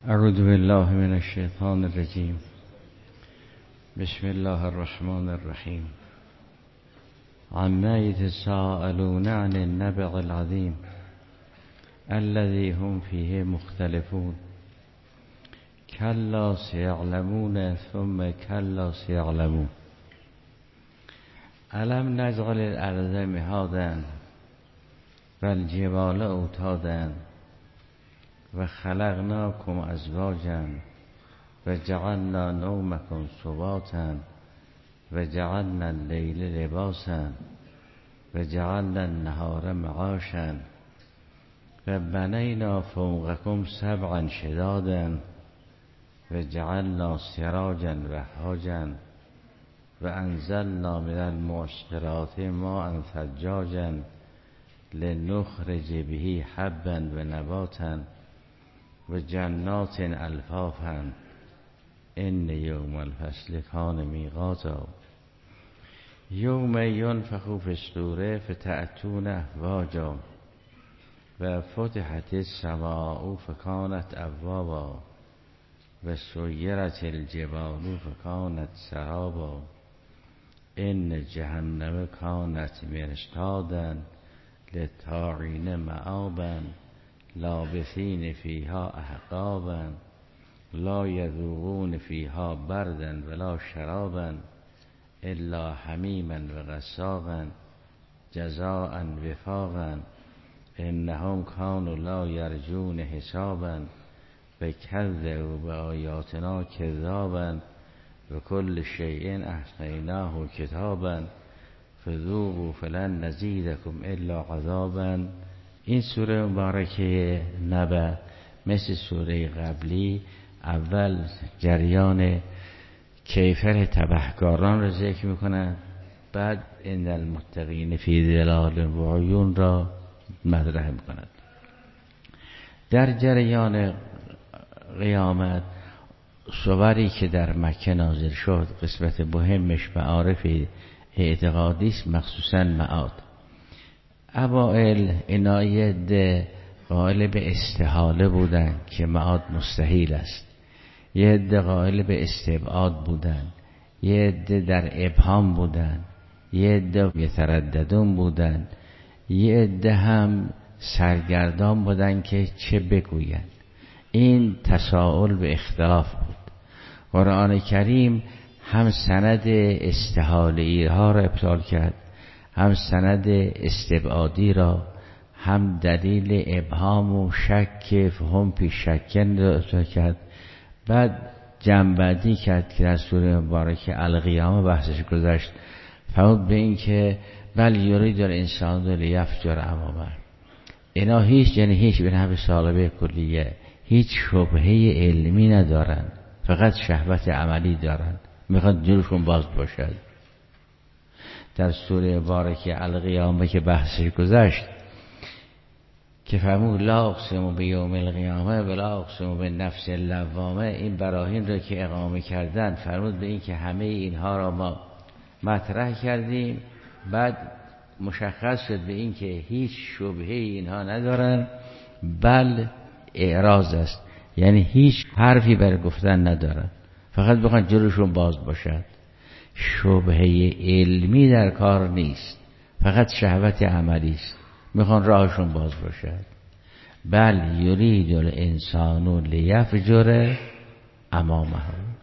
اعوذ بالله من الشیطان الرجیم. بسم الله الرحمن الرحیم. عما یتساءلون عن النبأ العظیم الذی هم فیه مختلفون کلا سیعلمون ثم کلا سیعلمون الم نجعل الارض مهادا والجبال اوتادا و خلقناکم ازواجا و جعلنا نومکم سباتا و جعلنا اللیل لباسا و جعلنا النهار معاشا و بنینا فوقکم سبعا شدادا و جعلنا سراجا وهاجا و انزلنا من المعصرات ماء ثجاجا لنخرج به حبا و نباتا و جنات الفافا ان یوم الفصل کان میقاتا یوم ینفخ فی الصور فتأتون افواجا و فتحت السماء فکانت ابوابا و سیرت الجبال فکانت سرابا ان جهنم کانت مرصادا للطاغین مآبا لابثین فیها احقابا لا یذوقون فیها بردا ولا شرابا الا حمیما و غساقا جزاء وفاقا انهم کانوا لا یرجون حسابا و کذبوا بآیاتنا کذابا و کل شیء احصیناه کتابا فذوقوا فلن نزیدکم الا عذابا. این سوره مبارکه نبأ مثل سوره قبلی اول جریان کیفر تبهکاران را ذکر میکنند، بعد ان المتقین فی ظلال و عیون را مطرح میکنند. در جریان قیامت صوری که در مکه نازل شد قسمت مهمش معارف اعتقادی است، مخصوصا معاد. اوائل اینا یه عده قائل به استحاله بودن که معاد مستحیل است، یه عده قائل به استبعاد بودن، یه عده در ابهام بودن، یه عده یترددون بودن، یه عده هم سرگردان بودن که چه بگوین. این تساؤل به اختلاف بود. قرآن کریم هم سند استحاله‌ای ها را ابطال کرد، هم سند استبعادی را، هم دلیل ابهام و شک فهم پیش شکن را کرد. بعد جنبندی کرد که در سوره مبارکه القیامه بحثش گذشت، فرمود به این که بل یرید الانسان لیفجر امامه. اینا هیچ به نحو سالبه کلیه هیچ شبهه علمی ندارن، فقط شهوت عملی دارن، میخواد جلوشون باز باشد. در سوره مبارکه القیامه که بحثش گذشت که فرمود لا اقسم بیوم القیامه و لا اقسم بالنفس اللوامه، این براهین را که اقامه کردن فرمود به این که همه اینها را ما مطرح کردیم، بعد مشخص شد به این که هیچ شبهه اینها ندارن، بل اعراض است، یعنی هیچ حرفی برای گفتن ندارن، فقط بخوان جلوشون باز باشد. شبهه علمی در کار نیست، فقط شهوت عملی است، میخوان راهشون باز باشد. بل یرید الانسان لیفجر امامه.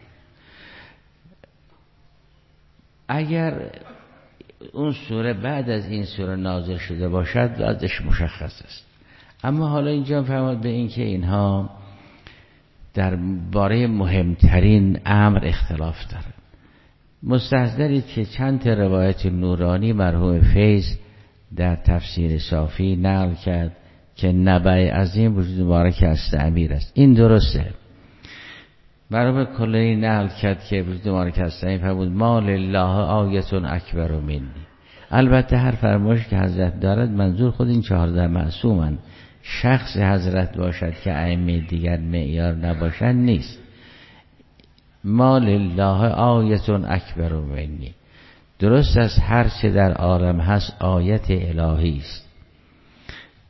اگر اون سوره بعد از این سوره نازل شده باشد بعدش مشخص است، اما حالا اینجا فرمود به این که اینها در باره مهمترین امر اختلاف دارند. مستحضرید که چند تا روایت نورانی مرحوم فیض در تفسیر صافی نقل کرد که نبأ عظیم وجود مبارک است امیر است. این درسته. مرحوم کلینی نقل کرد که وجود مبارک است امیر فرمود ما لله آیة اکبر منی. البته هر فرمایش که حضرت دارد منظور خود این 14 معصومن، شخص حضرت باشد که ائمه دیگر معیار نباشند نیست. ما لله آیة اکبر منی، درست است هر چه در عالم هست آیت الهی است.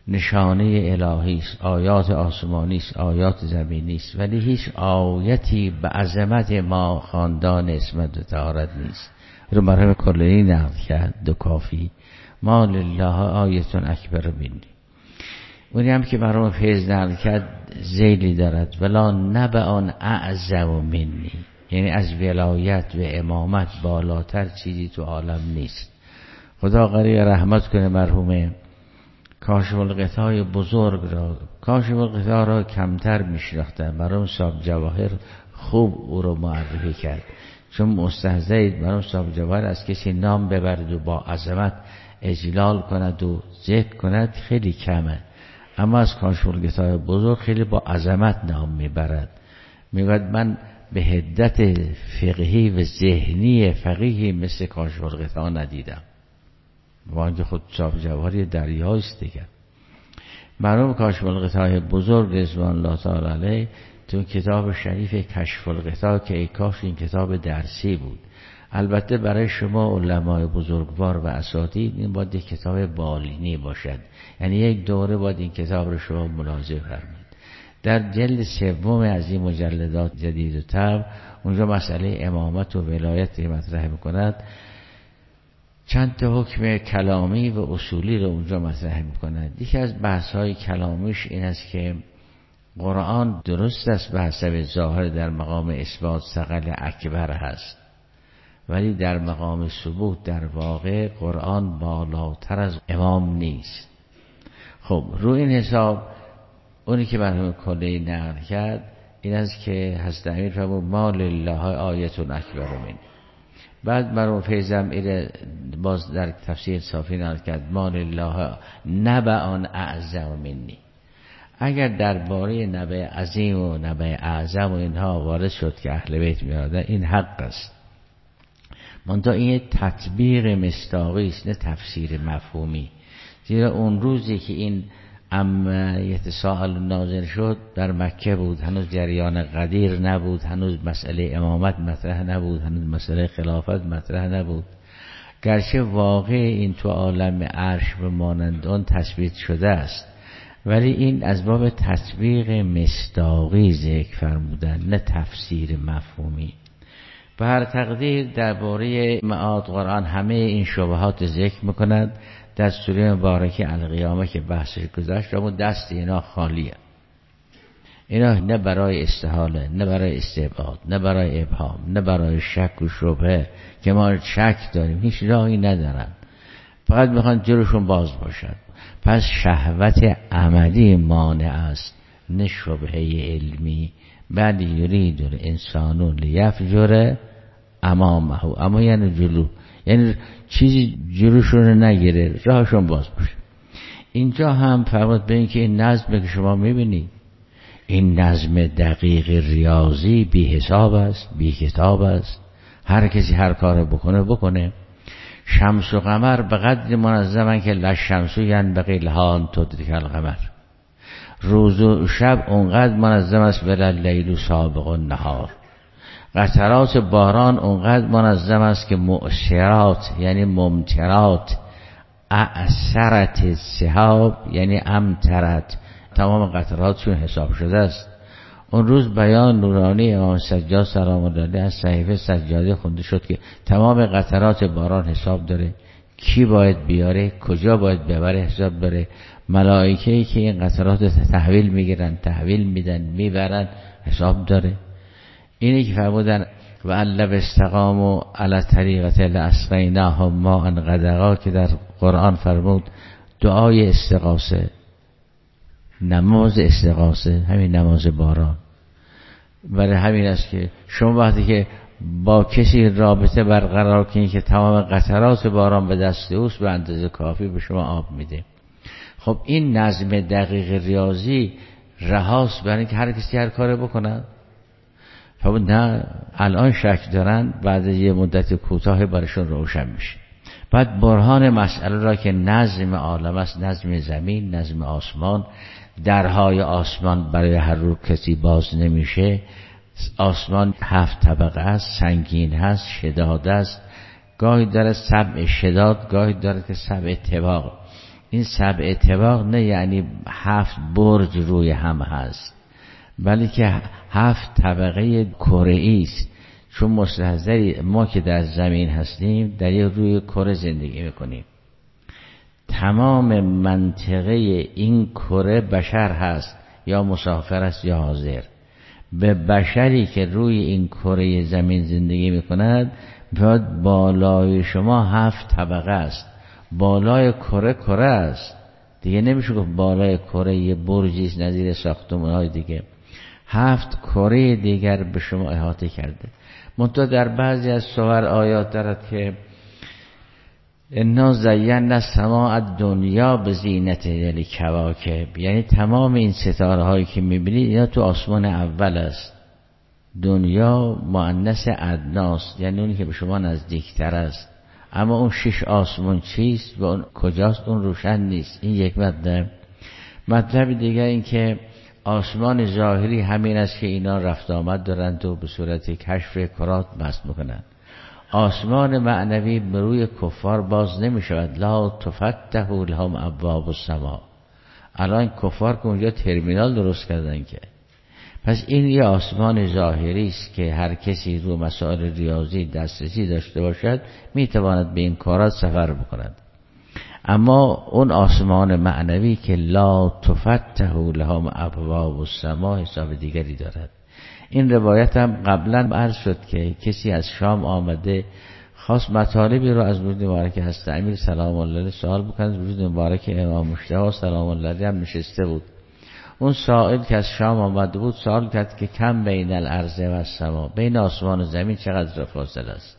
نشانه الهی است، آیات آسمانی است، آیات زمینی است، ولی هیچ آیتی به عظمت ما خاندان اسمت و طهارت نیست. رو مرحوم کلینی نقل کرد دو کافی، ما لله آیتون اکبر منی. اونی هم که مرحوم فیض نقل کرد ذیلی دارد، ولا نبأ اعظم منی، یعنی از ولایت و امامت بالاتر چیزی تو عالم نیست. خدا قریب رحمت کنه مرحوم کاشف الغطای بزرگ را. کاشف الغطا را کمتر میشناختن، مرحوم صاحب جواهر خوب او رو معرفی کرد، چون مستحضرید مرحوم صاحب جواهر از کسی نام ببرد و با عظمت اجلال کند و ذکر کند خیلی کمه، اما از کاشف الغطای بزرگ خیلی با عظمت نام میبرد. میگوید من به حدت فقهی و ذهنی فقیهی مثل کاشف الغطا ندیدم، وانگه خود صاحب جواهر دریایست دیگر. مرحوم کاشف الغطای بزرگ رضوان الله تعالی علیه تو کتاب شریف کشف الغطا که ای کاش این کتاب درسی بود، البته برای شما علمای بزرگوار و اساتید این باید یک کتاب بالینی باشد، یعنی یک دوره باید این کتاب رو شما ملاحظه فرمایید. در جلد سوم از این مجلدات جدید و طبع اونجا مسئله امامت و ولایت مطرح میکند، چند تا حکم کلامی و اصولی رو اونجا مطرح میکند. یکی از بحث‌های کلامیش این است که قرآن درست است به حسب ظاهر در مقام اثبات ثقل اکبر هست، ولی در مقام ثبوت در واقع قرآن بالاتر از امام نیست. خب روی این حساب اونی که مرحوم کلی نقل کرد این است که حضرت امیر فرمود ما لله آیتون اکبر من. بعد مرحوم فیضم اینه باز در تفسیر صافی نقل کرد ما لله نبأ اعظم منی. اگر درباره نبأ عظیم و نبأ اعظم و اینها وارد شد که اهل بیت میادن این حق است، منتها این تطبیق مصداقی است نه تفسیر مفهومی. زیرا اون روزی که این یتساءل نازل شد در مکه بود، هنوز جریان قدیر نبود، هنوز مسئله امامت مطرح نبود، هنوز مسئله خلافت مطرح نبود، گرچه واقع این تو عالم عرش به مانند آن تثبیت شده است، ولی این از باب تطبیق مصداقی ذکر فرمودن نه تفسیر مفهومی. به هر تقدیر درباره معاد قرآن همه این شبهات ذکر میکند. در سوره مبارکه القیامه که بحثش گذشت اما دست اینا خالیه، اینا نه برای استحاله، نه برای استبعاد، نه برای ابهام، نه برای شک و شبهه که ما شک داریم، هیچ راهی ندارن، فقط میخوان جلوشون باز باشد. پس شهوت عملی مانع است نه شبهه علمی. بل یرید الانسان لیفجر امامه، اما یعنی جلو، یعنی چیزی جلوشون نگیره، راهشون باز باشه. اینجا هم فرمود به این که این نظم که شما میبینید این نظم دقیق ریاضی بی حساب است، بی کتاب است، هر کسی هر کار بکنه. شمس و قمر به قدر منظمن که لشمسو ینبغی لها ان تدرک القمر، روز و شب اونقدر منظم است ولی لیل سابق النهار، قطرات باران اونقدر منظم است که مؤثرات یعنی ممطرات، اعثرت السحاب یعنی امطرت، تمام قطراتشون حساب شده است. اون روز بیان نورانی امام سجاد سلام الله علیه از صحیفه سجاده خونده شد که تمام قطرات باران حساب داره، کی باید بیاره، کجا باید ببره حساب داره، ملائکه‌ای که این قطرات تحویل میگیرن، تحویل میدن، میبرن حساب داره. اینی که فرمودن و علب استقاموا علی طریقت لاسقیناهم ماء غدقا که در قرآن فرمود دعای استغاثه، نماز استغاثه، همین نماز باران. برای همین است که شما وقتی که با کسی رابطه برقرار کنید که تمام قطرات باران به دست اوست به اندازه کافی به شما آب میده. خب این نظم دقیق ریاضی رهاست برای اینکه هر کسی هر کاره بکنه؟ خب نه، الان شک دارن، بعد یه مدت کوتاه براشون روشن میشه. بعد برهان مسئله را که نظم عالم است، نظم زمین، نظم آسمان، درهای آسمان برای هر رو کسی باز نمیشه. آسمان 7 طبقه است، سنگین هست، شداد است، گاهی داره سبع شداد، گاهی داره که سبع طباق. این 7 طباق نه یعنی 7 برج روی هم هست، بلکه 7 طبقه کره‌ای است. چون مستحضری ما که در زمین هستیم در یک روی کره زندگی میکنیم، تمام منطقه این کره بشر هست، یا مسافر است یا حاضر. به بشری که روی این کره زمین زندگی میکند باید بالای شما 7 طبقه است. بالای کره است دیگه، نمیشه گفت بالای کره یه برجی است نظیر ساختمان‌های دیگه. 7 کره دیگر به شما احاطه کرده. منتها در بعضی از سور آیات دارد که انا زینا السماء الدنیا بزینت الکواکب، یعنی تمام این ستاره هایی که میبینید اینا تو آسمان اول است. دنیا مؤنث ادناست، یعنی اونی که به شما نزدیکتر است. اما اون 6 آسمان چیست و اون کجاست اون روشن نیست. این یک مطلب دیگر این که آسمان ظاهری همین است که اینا رفت آمد دارند و به صورت کشف کرات بست میکنند. آسمان معنوی به روی کفار باز نمی شود. لا تفتح لهم ابواب السماء. الان کفار که اونجا ترمینال درست کردن که، پس این یه آسمان ظاهری است که هر کسی رو مسائل ریاضی دسترسی داشته باشد میتواند به این کارات سفر بکند. اما اون آسمان معنوی که لا تفتح لهم ابواب السماء حساب دیگری دارد. این روایت هم قبلا عرض شد که کسی از شام آمده خواست مطالبی رو از وجود مبارک هست امیر سلام الله علیه سوال بکنه. وجود مبارک امام مجتبی سلام الله علیه هم نشسته بود. اون سائل که از شام آمده بود سوال کرد که کم بین الارض و السما، بین آسمان و زمین چقدر فاصله است؟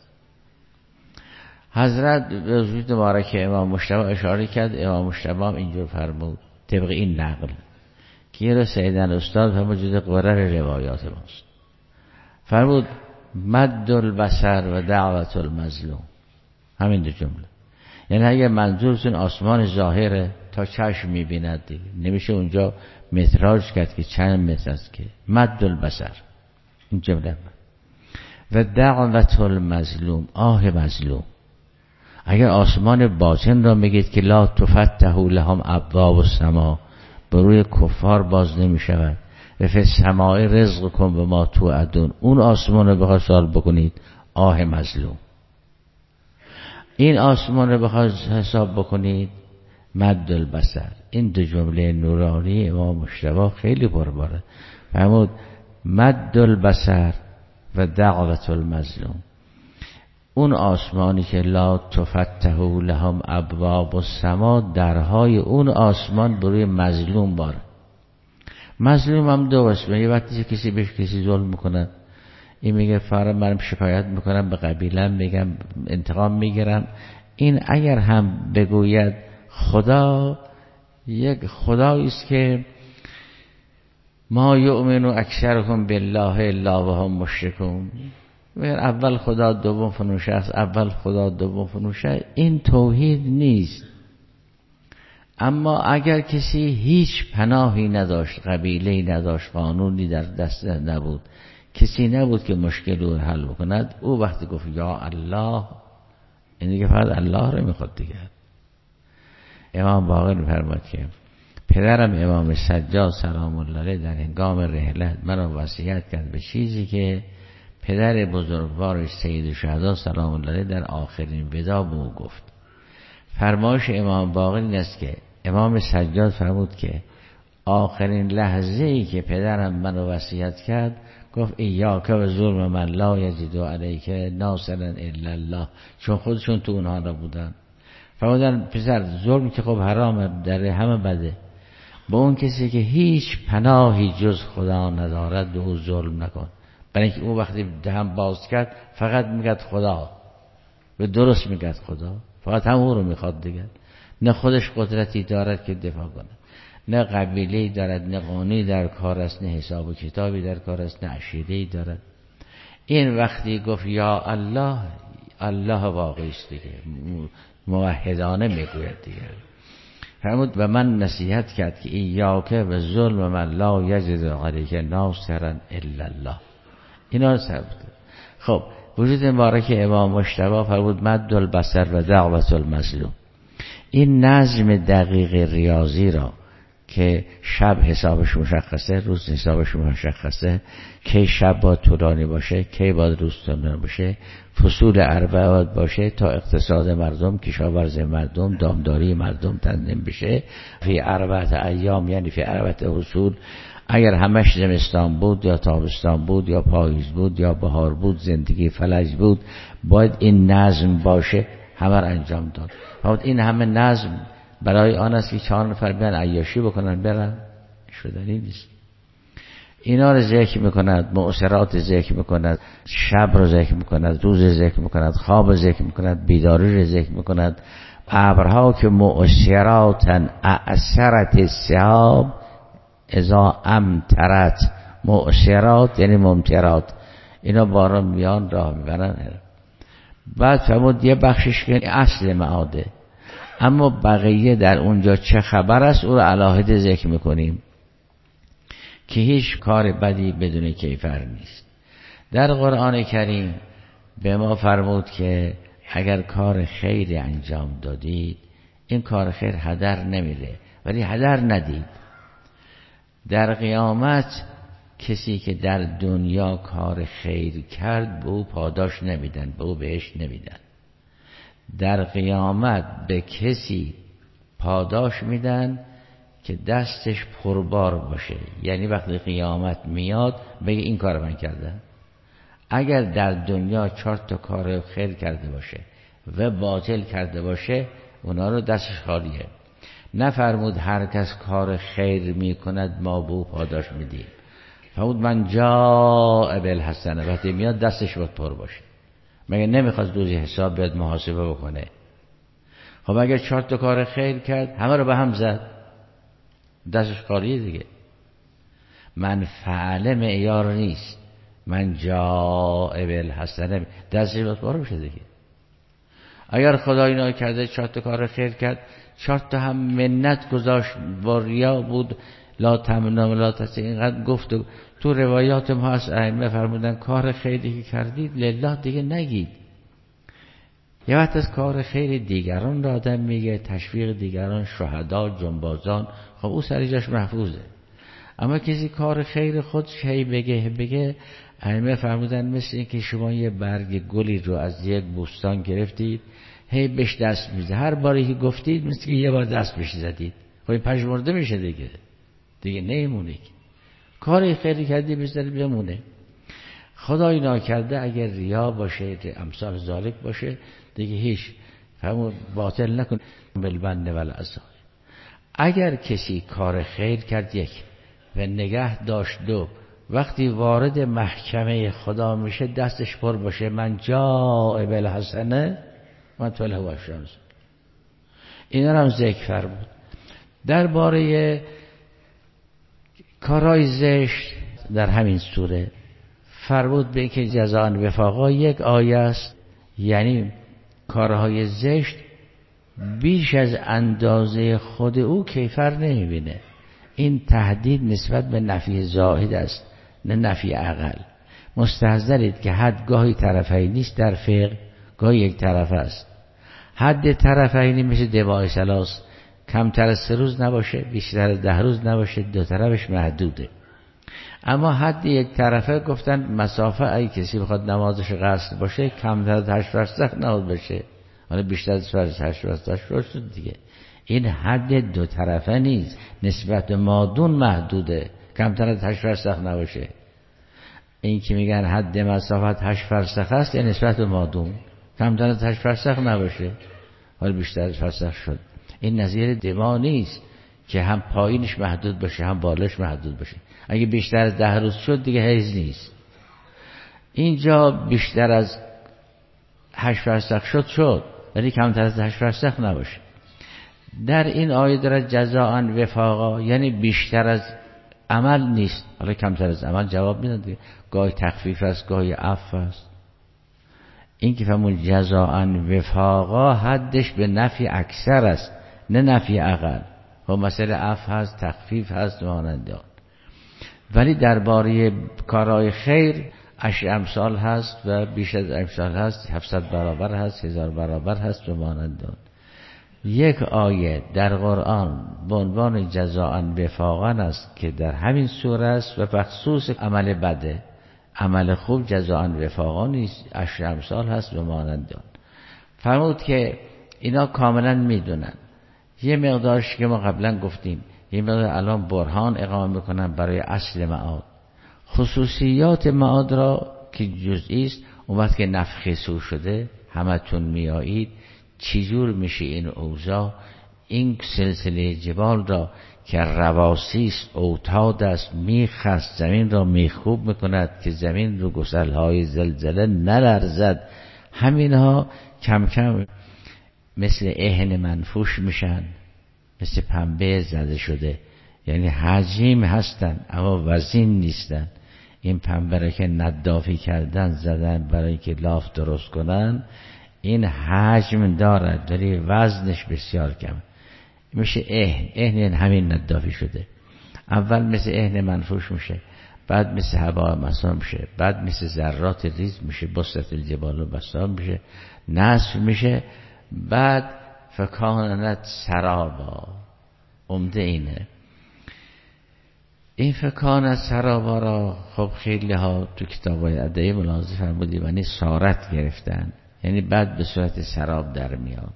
حضرت به وجود مبارک امام مجتبی اشاره کرد. امام مجتبی هم اینجور فرمود طبق این نقل که یه رو سیدن استاد هم وجود قرر روایات ماست. فرمود مد البصر و دعوت المظلوم. همین دو جمله. یعنی اگه منظورتون آسمان ظاهره تا چشم میبیند دیگه نمیشه اونجا متراژ کرد که چند متر است که مد البصر این جمله و دعوت المظلوم آه مظلوم. اگر آسمان باطن را میگید که لا تفتح لهم ابواب السماء به روی کفار باز نمی شود و فی السماء رزقکم بما توعدون، اون آسمان رو بخواد سوال بکنید آه مظلوم. این آسمان رو بخواد حساب بکنید مد البصر. این دو جمله نورانی امام مجتبی خیلی پرباره. فرمود مد البصر و دعوت المظلوم. اون آسمانی که لا تفتح لهم ابواب السماء، درهای اون آسمان بروی مظلوم باره. مظلوم هم دو اسمه. یه وقتی کسی بهش کسی ظلم میکنه این میگه فردا منم شکایت میکنم به قبیله‌ام میگم انتقام میگیرم. این اگر هم بگوید خدا یک خدایی است که ما یؤمن اکثرهم بالله الا وهم مشرکون، اول خدا دوم فنوشه است، اول خدا دوم فنوشه، این توحید نیست. اما اگر کسی هیچ پناهی نداشت، قبیله‌ای نداشت، قانونی در دست نبود، کسی نبود که مشکل رو حل بکند، او وقتی گفت یا الله این دیگه فقط الله رو میخواد دیگه. امام باقر می‌فرماید که پدرم امام سجاد سلام الله علیه در هنگام رحلت منو وصیت کرد به چیزی که پدر بزرگوارش سید الشهدا سلام الله علیه در آخرین ودا به او گفت. فرمایش امام باقر این است که امام سجاد فرمود که آخرین لحظه ای که پدرم منو وصیت کرد گفت ایاک و ظلم من لا یجد علیک ناصرا الا الله، چون خودشون تو اونها را بودن. فرمودن پسر ظلم که خب حرامه، در همه بده، با اون کسی که هیچ پناهی جز خدا ندارد به او ظلم نکن. برای اینکه او وقتی دهن باز کرد فقط میگد خدا، به درست میگد خدا، فقط همون رو میخواد دیگه، نه خودش قدرتی دارد که دفاع کنه، نه قبیله‌ای دارد، نه قانونی در کار است، نه حساب و کتابی در کار است، نه عشیره‌ای دارد. این وقتی گفت یا الله، الله واقعی است دیگه، موحدانه میگوید دیگه. فرمود و من نصیحت کرد که ایاک و ظلم من لا یجد علیک ناصرا الا الله. اینا رو ثبت. خب وجود مبارک امام مجتبی فرمود مد البصر و دعوت المظلوم. این نظم دقیق ریاضی را که شب حسابش مشخصه، روز حسابش مشخصه، کی شب باید طولانی باشه، کی باید روز طولانی باشه، فصول اربعه باید باشه تا اقتصاد مردم، کشاورزی مردم، دامداری مردم تنظیم بشه. فی اربعه ایام یعنی فی اربعه فصول. اگر همش زمستان بود یا تابستان بود یا پاییز بود یا بهار بود، زندگی فلج بود، باید این نظم باشه، همه را انجام داد. باید این همه نظم برای آن است که 4 نفر بیان عیاشی بکنن برن، شدنی نیست. اینا رو ذکر میکند، مؤثرات ذکر میکند، شب رو ذکر میکند، روز ذکر میکند، خواب ذکر میکند، بیداری رو ذکر میکند. ابرها که مؤثراتن اعثرت السحاب اذا امطرت. مؤثرات یعنی ممطرات، اینا باران میان راه میبرن. بعد فرمود یه بخشش که اصل معاده، اما بقیه در اونجا چه خبر است او رو علاهده ذکر میکنیم که هیچ کار بدی بدون کیفر نیست. در قرآن کریم به ما فرمود که اگر کار خیری انجام دادید این کار خیر هدر نمیره، ولی هدر ندید. در قیامت کسی که در دنیا کار خیر کرد به او پاداش نمیدن، به او بهشت نمیدن. در قیامت به کسی پاداش میدن که دستش پربار باشه، یعنی وقتی قیامت میاد بگه این کار من کردم. اگر در دنیا 4 کار خیر کرده باشه و باطل کرده باشه، اونا رو دستش خالیه. نفرمود هر کس کار خیر میکند ما به او پاداش میدیم. فرمود من جاء بالحسنه، وقتی میاد دستش باید پر باشه. مگه نمیخواد روزی حساب بیاد محاسبه بکنه؟ خب اگر 4 کار خیر کرد همه رو به هم زد، دستش خالیه دیگه. من فعل معیار نیست، من جاء بالحسنه دستش باید پر بشه دیگه. اگر خدا اینا کرده 4 کار خیر کرد، 4 هم منت گذاشت، با ریا بود، لا تمنوا لا تستکبروا، اینقدر گفت. تو روایات ما هست ائمه فرمودن کار خیری که کردید لله دیگه نگید. یه وقت از کار خیر دیگران را آدم میگه، تشویق دیگران، شهدا، جنبازان، خب او سر جاش محفوظه. اما کسی کار خیر خودش هی بگه ائمه فرمودن مثل این که شما یه برگ گلی رو از یک بوستان گرفتید، هی بهش دست میزه، هر باری که گفتید مثل که یه بار دست بهش زدید، خب این پژمرده میشه دیگه نمیمونه. کار خیری کردی بذاری بمونه. خدای ناکرده اگر ریا باشه، امثال ذالک باشه، دیگه هیچ همون باطل نکن بالبن والعصا. اگر کسی کار خیر کرد 1 و نگه داشت 2، وقتی وارد محکمه خدا میشه دستش پر باشه، من جاء بالحسنه من فله عشر. اینا هم ذکر فرمود. درباره کارهای زشت در همین سوره فرمود به که جزاء وفاقا 1 آیه است، یعنی کارهای زشت بیش از اندازه خود او کیفر نمیبینه. این تهدید نسبت به نفی زاهد است نه نفی اقل. مستحضرید که حد گاهی طرفین نیست در فقه، گاهی یک طرف است. حد طرفینی مثل دماء ثلاث، کمتر از 3 روز نباشه، بیشتر از 10 روز نباشه، 2 طرفش محدوده. اما حد یک طرفه گفتن مسافه ای کسی بخواد نمازش قصر باشه کمتر از 8 فرسخ نباید باشه، حالا بیشتر از 8 فرسخ شد دیگه. این حد 2 طرفه نیست، نسبت مادون محدوده، کمتر از 8 فرسخ نباشه. این که میگن حد مسافت 8 فرسخ است یعنی نسبت مادون، کمتر از 8 فرسخ نباشه، حالا بیشتر از فرسخ شد. این نظیر دما نیست که هم پایینش محدود باشه هم بالش محدود باشه. اگه بیشتر از 10 روز شد دیگه حیض نیست. اینجا بیشتر از 8 فرسخ شد ولی کمتر از 8 فرسخ نباشه. در این آیه داره جزاء وفاقا، یعنی بیشتر از عمل نیست، حالا کمتر از عمل جواب میدن دیگه. گاهی تخفیف است گاهی عفو است. این که فهمون جزاء وفاقا حدش به نفی اکثر است نه نفی اقل. و مسئله عفو هست، تخفیف هست مانند آن. ولی درباره کارهای خیر 8 امثال هست و بیش از امثال هست، 700 برابر هست، 1000 برابر هست و مانند آن. یک آیه در قرآن به عنوان جزاء وفاقا است که در همین سوره است و بخصوص عمل بده. عمل خوب جزاء وفاقا نیست، 10 امثال هست و مانند آن. فرمود که اینا کاملا میدونن. یه مقدارش که ما قبلا گفتیم، یه مقدار الان برهان اقامه میکنن برای اصل معاد. خصوصیات معاد را که جزئی است، اون وقت که نفخ صور شده همتون میایید، چجور میشه این اوضاع؟ این سلسله جبال را که رواسی است، اوتاد است، میخست، زمین را میخوب میکند که زمین رو گسلهای زلزله نلرزد. همینها کم کم مثل اهن منفوش میشن، مثل پنبه زده شده، یعنی حجیم هستن اما وزین نیستن. این پنبه را که ندافی کردن زدن برای که لاف درست کنن، این حجم دارد ولی وزنش بسیار کم، میشه اهن همین ندافی شده. اول مثل اهن منفوش میشه، بعد مثل هوا مسام میشه، بعد مثل ذرات ریز میشه، بسط الجبال و بسام میشه، نصف میشه، بعد فکانت سرابا. عمده اینه. این فکانت سرابا را خب خیلی ها تو کتابای ادعی ملاحظه فرمودی یعنی سارت گرفتن، یعنی بعد به صورت سراب در میاد.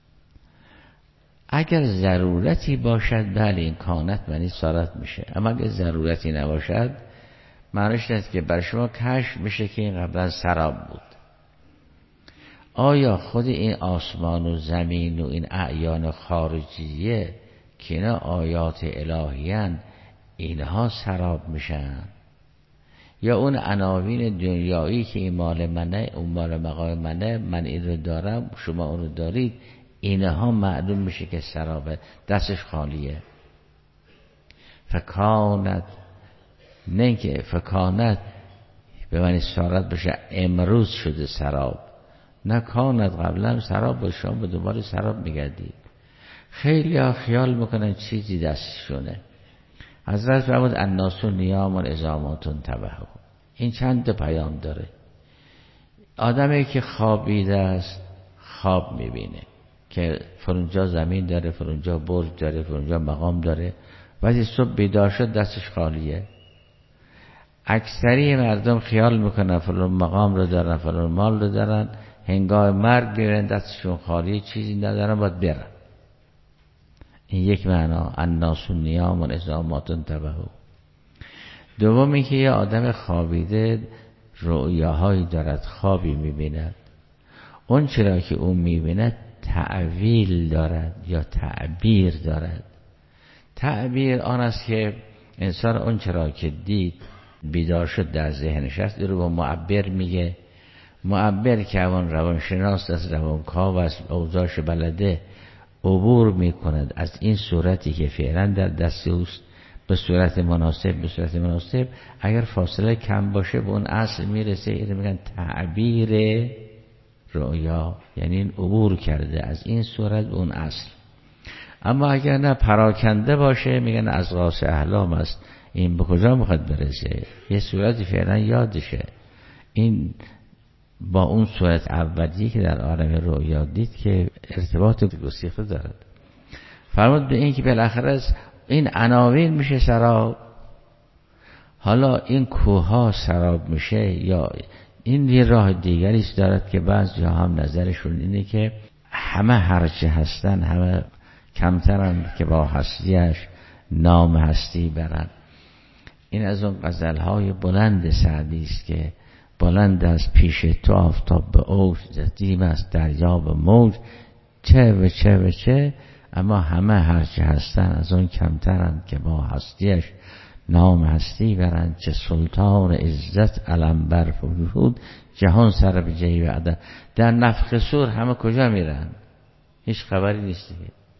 اگر ضرورتی باشد بله این کانت معنی سارت میشه، اما اگر ضرورتی نباشد معنیش است که بر شما کشف میشه که این قبلا سراب بود. آیا خود این آسمان و زمین و این اعیان خارجیه که اینا آیات الهیان، اینها سراب میشن، یا اون عناوین دنیایی که این مال منه اون مال مقام منه، من این رو دارم شما اون رو دارید، اینها معلوم میشه که سرابه، دستش خالیه. فکانت، نه که فکانت به معنی سارت بشه امروز شده سراب، نه کانت قبلا سراب باشه، شما به دوباره سراب میگردید. خیلی ها خیال میکنن چیزی دستشونه. حضرت فرمود الناس نیام اذا تنتبهوا. این چند پیام داره. آدمی که خوابیده است خواب میبینه که فرونجا زمین داره، فرونجا برج داره، فرونجا مقام داره، وقتی صبح بیدار شد دستش خالیه. اکثری مردم خیال میکنن فلان مقام رو دارن، فلان مال رو دارن، هنگام مرگ بیرن دستشون خالیه، چیزی ندارن، باید برن. این یک معنا الناس نیام اذا تنتبهوا. دومی که یه آدم خوابیده رؤیاهایی دارد، خوابی میبیند، اون چرا که اون میبیند تعویل دارد یا تعبیر دارد. تعبیر آن است که انسان اون چرا که دید بیدار شد در ذهنش است، این رو با معبر میگه. معبر که اون روانشناس است، روانکاو است، اوضاعش بلده، عبور میکند از این صورتی که فعلا در دست اوست به صورت مناسب. اگر فاصله کم باشه به اون اصل میرسه. این میگن تعبیر رؤیا، یعنی این عبور کرده از این صورت به اون اصل. اما اگر نه پراکنده باشه میگن از غاص احلام است. این به کجا میخواد برسه؟ یه صورتی فعلا یادشه، این با اون صورت اولی که در عالم رؤیا دید که ارتباط گسیخته دارد. فرمود به این که بالاخره این عناوین میشه سراب. حالا این کوها سراب میشه، یا این یه راه دیگری دارد که بعضی هم نظرشون اینه که همه هرچه هستن همه کمترن که با هستیش نام هستی برن. این از اون غزلهای بلند سعدی است که بلند از پیش تو آفتاب به اوج، دیم است دریا به موج، چه و چه و چه، اما همه هرچه هستن از اون کمترن که با هستیش نام هستی برن. چه سلطان عزت علم بر فرود، جهان سر به جیب عدم. در نفخ صور همه کجا میرن؟ هیچ خبری نیست.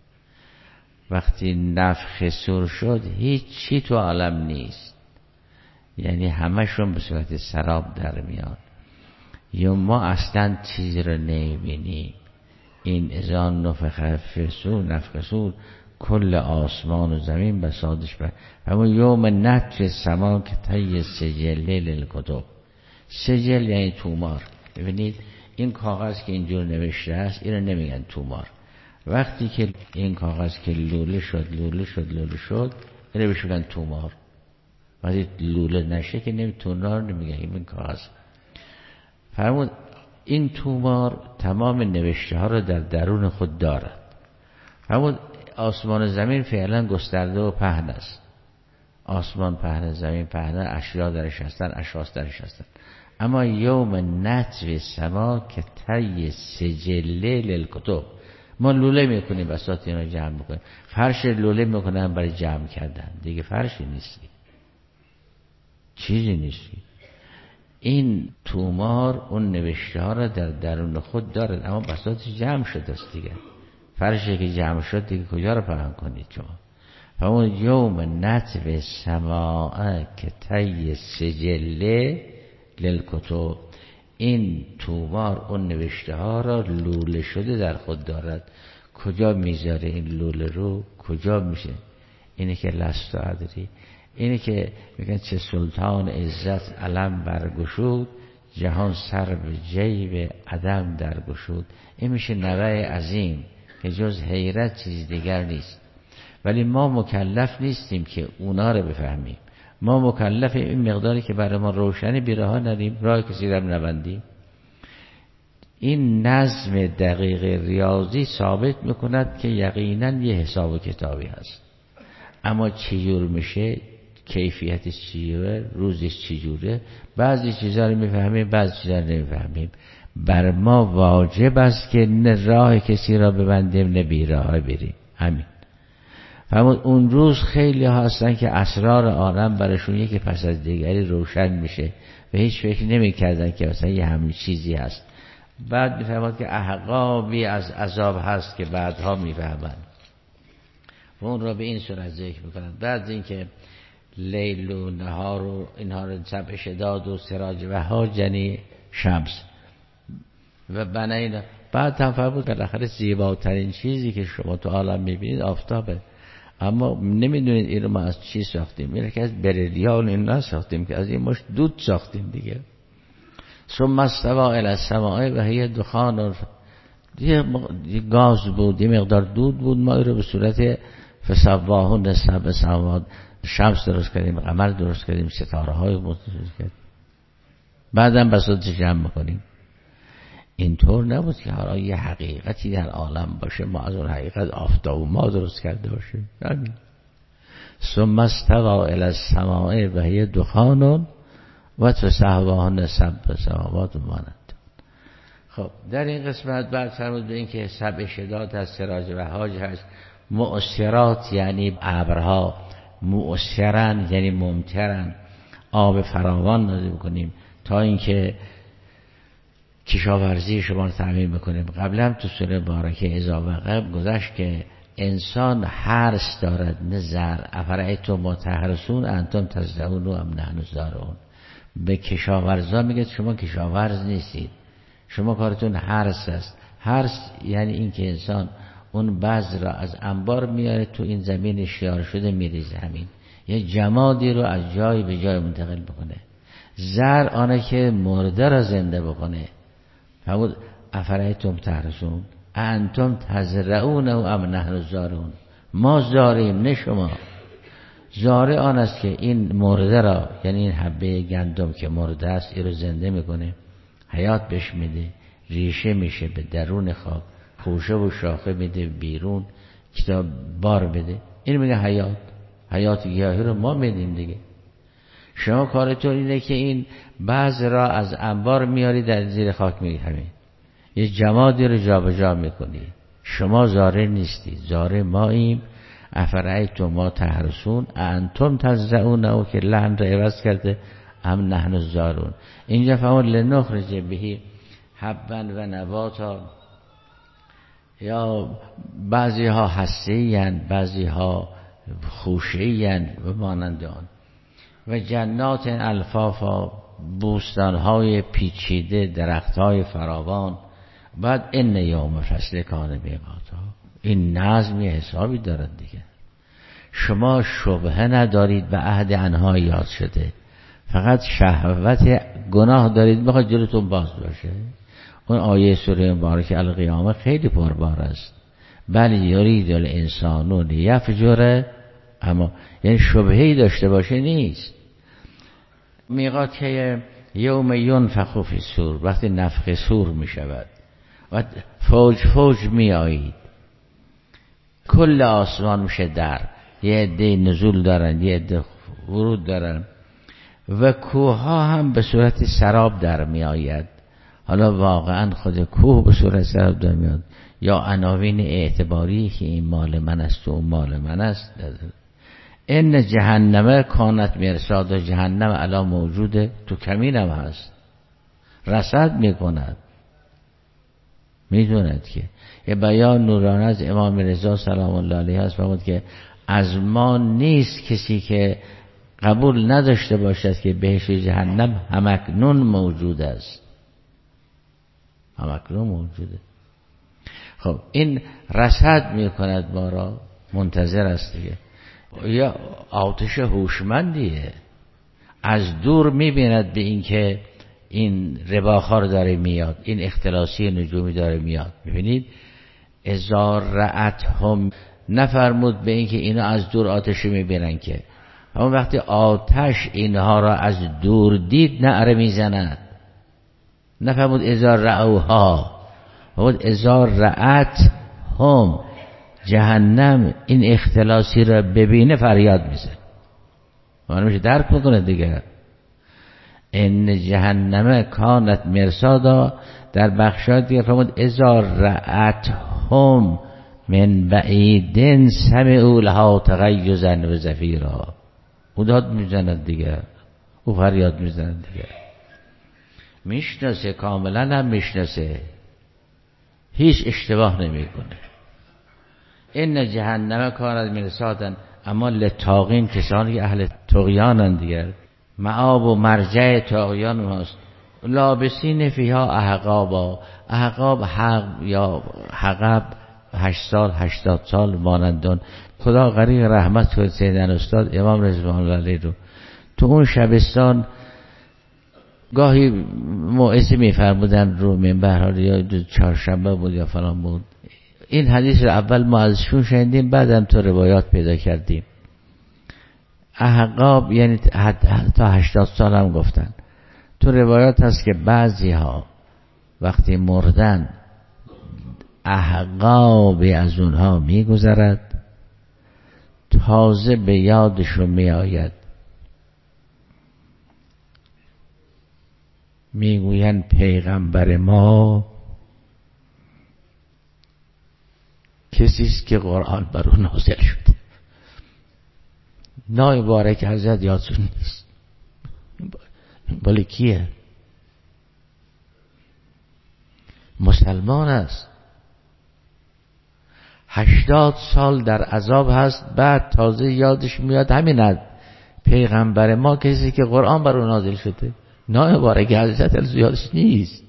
وقتی نفخ صور شد هیچ چی تو عالم نیست، یعنی همشون به صورت سراب در میاد، یا ما اصلا چیزی رو نمیبینیم. این ازان نفخ فی الصور، نفخ صور، کل آسمان و زمین بسادش بر همون یوم نطر سما که طی سجل للکتب. سجل یعنی تومار. ببینید این کاغذ که اینجور نوشته است این رو نمیگن تومار. وقتی که این کاغذ که لوله شد اینو بهش میگن تومار. وقتی لوله نشه که تومار نمیگه، این کاغذ. فرمود این تومار تمام نوشته ها رو در درون خود دارد. فرمود آسمان و زمین فعلا گسترده و پهن است. آسمان پهن، زمین پهن، اشیا درش هستن، اشخاص درش هستن. اما یوم نطوی سما که طی سجله للکتب، ما لوله میکنیم بساط اینا جمع میکنیم، فرش لوله میکنن برای جمع کردن، دیگه فرشی نیستی، چیزی نیستی. این تومار اون نوشته ها را در درون خود دارد، اما بساط جمع شده است دیگه. فرشی که جمع شد دیگه کجا رو پهن کنید شما؟ همون یوم نطوی سما که طی سجله للکتب، این تومار اون نوشته ها را لوله شده در خود دارد. کجا میذاره این لوله رو؟ کجا میشه؟ اینه که لست و ادری، اینه که میگن چه سلطان عزت علم برگشود، جهان سر به جیب عدم درگشود. این میشه نوع عظیم که جز حیرت چیز دیگر نیست. ولی ما مکلف نیستیم که اونا رو بفهمیم. ما مکلف این مقداری که برای ما روشنی بیراه نریم، راه کسی رو نبندیم. این نظم دقیق ریاضی ثابت میکند که یقینا یه حساب و کتابی هست، اما چجور میشه، کیفیتش چجوره، روزش چجوره، بعضی چیزا رو میفهمیم، بعضی چیزا رو نمیفهمیم. بر ما واجب است که نه راه کسی را ببندیم نه بیراه بریم. همین. فرمود اون روز خیلی ها هستن که اسرار عالم براشون یکی پس از دیگری روشن میشه و هیچ فکر نمی کردن که مثلا یه همین چیزی هست. بعد میفهمد که احقابی از عذاب هست که بعدها میفهمن و اون را به این صورت ذکر میکنن. بعد اینکه لیل و نهار و اینها رو سبع شداد و سراج وهاج یعنی شمس و بنینا. بعد هم فرمود بالاخره زیباترین چیزی که شما تو عالم میبینید آفتابه، اما نمیدونید این رو ما از چی ساختیم. این که از بریلیان این نساختیم، که از این مشت دود ساختیم دیگه. ثم استوى الی السماء و هی دخان، یه گاز بود، یه مقدار دود بود، ما این رو به صورت فسواهن سبع سماوات، شمس درست کردیم، قمر درست کردیم، ستاره های درست کردیم، بعدم بساطش جمع میکنیم. اینطور نبود که حالا یه حقیقتی در عالم باشه ما از اون حقیقت آفتاب و ما درست کرده باشیم. همین. ثم استوى الی السماء و هی دخان و تسواهن سبع سماوات مانند. خب در این قسمت بعد فرمود به این که سبع شداد هست، سراج وهاج هست، مؤثرات یعنی ابرها، مؤثرن یعنی ممطرن، آب فراوان نازل کنیم تا اینکه کشاورزی شما رو تأمین میکنیم. قبلا هم تو سوره مبارکه اذا وقب گذشت که انسان حرث دارد نه زرع. افرأیتم ما تحرثون انتم تزرعون ام نحن زارعون. به کشاورزا میگه شما کشاورز نیستید، شما کارتون حرث است. حرث یعنی این که انسان اون بذر را از انبار میاره تو این زمین شیار شده میریزه، همین یه جمادی رو از جای به جای منتقل بکنه. زرع آنه که مرده را زنده بکنه. فرمود افرأیتم تحرثون انتم تزرعون ام نحن زارعون. ما زارعیم نه شما. زارع آن است که این مرده را، یعنی این حبه گندم که مرده است، این رو زنده میکنه، حیات بهش میده، ریشه میشه به درون خاک، خوشه و شاخه میده بیرون، کتاب بار بده. این میگه حیات. حیات گیاهی رو ما میدیم دیگه. شما کارتون اینه که این بعض را از انبار میاری در زیر خاک میگیری، یه جمادی رو جابجا میکنی. شما زارع نیستی، زارع ماییم. افرأیتم ما تحرثون انتم تزرعون، او که لحن را عوض کرده، ام نحن الزارعون. اینجا فرمود لنخرج به حبا و نباتا، یا بعضی ها هسته‌ای اند، بعضی ها خوشه‌ای اند و مانند آن. و جنات الفافا، بوستان های پیچیده، درخت های فراوان. بعد ان یوم فصل کان میقاتا. این نظم یه حسابی دارد دیگه. شما شبهه ندارید به عهد آنها یاد شده، فقط شهوت گناه دارید بخواد جلوتون باز باشه. اون آیه سوره مبارکه القیامه خیلی پربار است. بل یرید الانسان لیفجر، اما یعنی شبهه‌ای داشته باشه نیست. میقات که یوم ینفخ فی الصور، وقتی نفخ صور می شود و فوج فوج می آیید، کل آسمان میشه در، یه عده نزول دارن یه عده ورود دارن و کوه ها هم به صورت سراب در می آید. حالا واقعا خود کوه به صورت سراب در می آید یا عناوین اعتباری که این مال من است و اون مال من است. این جهنم کانت مرصاد، جهنم الان موجوده، تو کمین هم هست، رصد میکند، میدوند که یه بیان نورانه از امام رضا سلام الله علیه هست فرمود که از ما نیست کسی که قبول نداشته باشد که بهشت و جهنم همکنون موجود است، همکنون موجوده. خب این رصد میکند، ما را منتظر است دیگه. یا آتش هوشمندیه، از دور میبیند به این که این رباخار داره میاد، این اختلاسی نجومی داره میاد. میبینید اذا رأتهم، نفرمود به این که اینا از دور آتش میبینن، که اما وقتی آتش اینها را از دور دید نعره میزند. نفرمود اذا رأوها، فرمود اذا رأتهم، جهنم این اختلاسی را ببینه فریاد میزنه. معنی میشه درک میکنه دیگه. ان جهنم کانت مرصادا، در بخشات دیگه فرمود اذا رأتهم من بعید سمعوا لها تغیظا و زفیرا. او داد میزند دیگه، او فریاد میزند دیگه. میشناسه، کاملا هم میشناسه، هیچ اشتباه نمیکنه. این جهنم کانت مرصادا، اما لطاغین، کسانی که اهل طغیانند دیگر، مآب و مرجع طغیان هست. لابسین فیها احقابا، احقاب حق یا حقب 8 سال 80 سال مانندان. خدا غریق رحمت کنه سیدنا استاد امام رضوان الله علیه رو، تو اون شبستان گاهی موعظه میفرمودن رو منبر، یا چهارشنبه بود یا فلان بود. این حدیث رو اول ما ازشون شنیدیم، بعدم تو روایات پیدا کردیم. احقاب یعنی تا 80 سال هم گفتن. تو روایات هست که بعضی ها وقتی مردن احقابی از اونها میگذرد، تازه به یادشون میآید، میگوین پیغمبر ما کسی است که قرآن بر او نازل شده. نای بارک حضرت یادشون نیست. بله کیه؟ مسلمان است، 80 سال در عذاب هست، بعد تازه یادش میاد همین پیغمبر ما کسی که قرآن بر او نازل شده. نای بارک حضرت یادش نیست.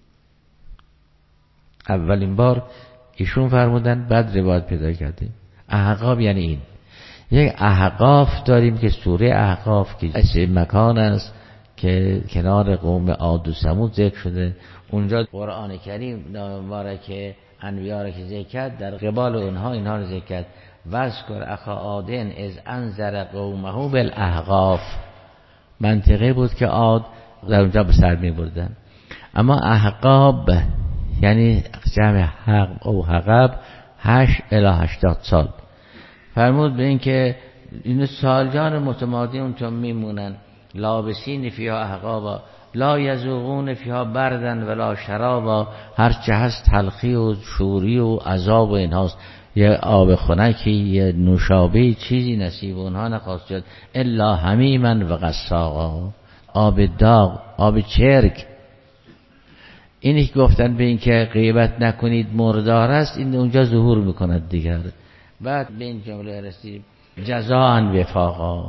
اولین بار ایشون فرمودن، بعد روایت پیدا کردیم. احقاب یعنی این. یک احقاف داریم که سوره احقاف که اسم مکان است که کنار قوم عاد و ثمود ذکر شده. اونجا قرآن کریم نام مبارک انبیا را که ذکر کرد، در قبال اونها اینها رو ذکر کرد. واذکر اخا عاد اذ انذر قومه بالاحقاف. منطقه بود که عاد در اونجا به سر می بردن. اما احقاب یعنی جمع حق او حقب 8 الی 80 سال. فرمود به این که این سالجان متمادی اونجا میمونن. لابسین فیها احقابا لا یذوقون فیها بردن ولا شرابا. هرچه هست تلخی و شوری و عذاب و اینهاست، یه آب خنکی، یه نوشابه، چیزی نصیب اونها نخواست شد الا حمیما و غساقا. آب داغ، آب چرک. اینی که گفتن به این که غیبت نکنید مردار است، این اونجا ظهور میکند دیگر. بعد به این جمله رسید جزاء وفاقا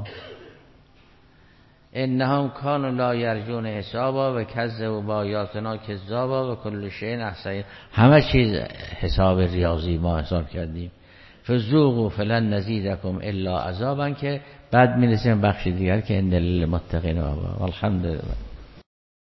انهم کانوا لا یرجون حسابا و کذبوا بآیاتنا کذابا و کل شیء احصینا. همه چیز حساب ریاضی ما حساب کردیم. فذوقوا فلن نزیدکم الا عذابا، که بعد میرسیم بخش دیگر که ان للمتقین و الحمدلله.